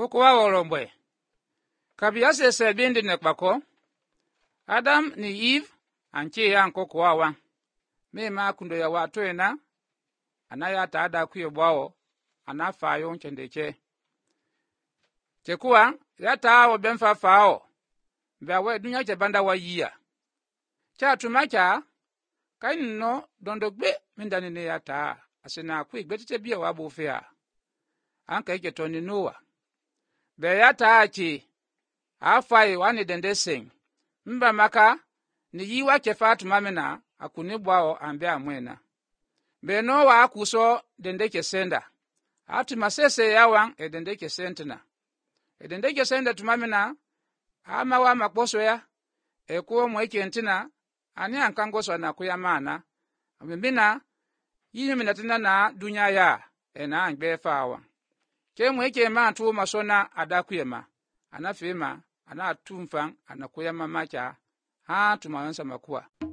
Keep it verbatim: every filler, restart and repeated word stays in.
koko wa wolombe kabia se se bindi ne kpako Adam ni Eve anche ya nkoko wa me ma kundo ya watu ena anaya ta ada ku yebwawo anafa yo nchende chekuwa ya ta wo benfa fao ba we dunya che banda wa yia cha tumacha kain no dondogbe mindani ne ya ta asena ku igbetite bia wa bo fe a anka ike toni Noa be ya ta chi afai wani dende sen mba maka ni yiwa chefa tumamena akuni bwao ambe amwena be Noa akuso dende kesenda ati masese yawan e dende kesentna e dende kesenda tumamena ama wa makposo ya e ko mweke ntina ani ankangoso na kuya mana mbina yini minatina na dunya ya e na angbe fawa ke mweke ma tu masona adakuyema anafema ana tumfan anakuya mamacha ha tumaansa makua